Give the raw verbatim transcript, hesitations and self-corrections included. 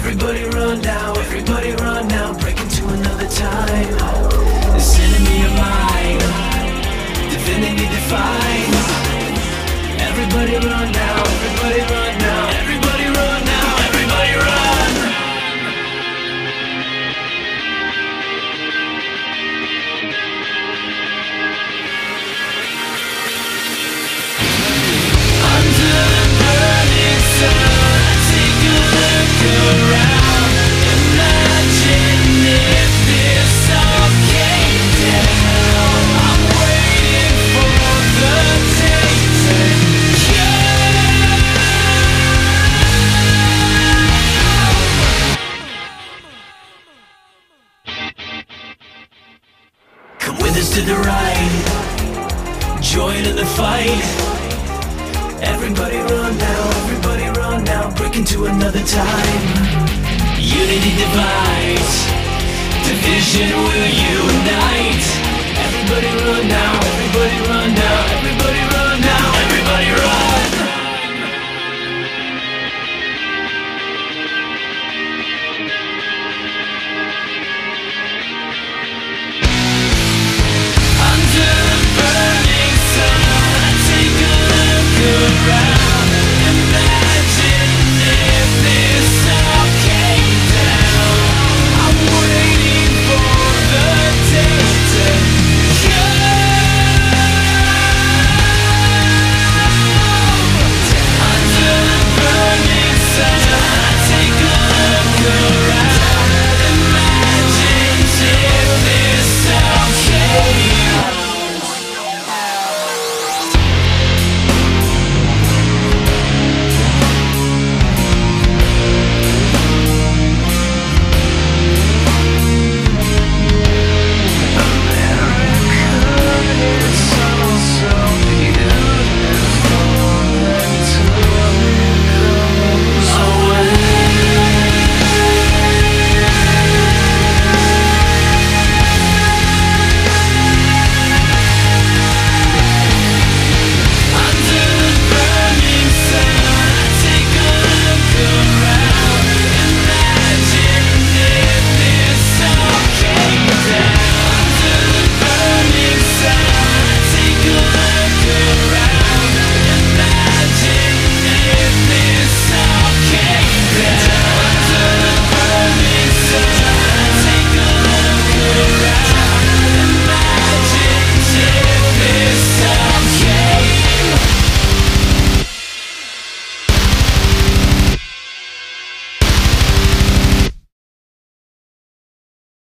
Everybody run now, everybody run now, break into another time. This enemy of mine, divinity defined. Everybody run now, everybody run now, everybody run now, everybody run. Under the burning sun, take a look around. Imagine if this all came down. I'm waiting for the tape to come with us to the ride, join in the fight. Everybody run now, everybody run now, break into another time. Unity divides, division will unite. Everybody run now, everybody run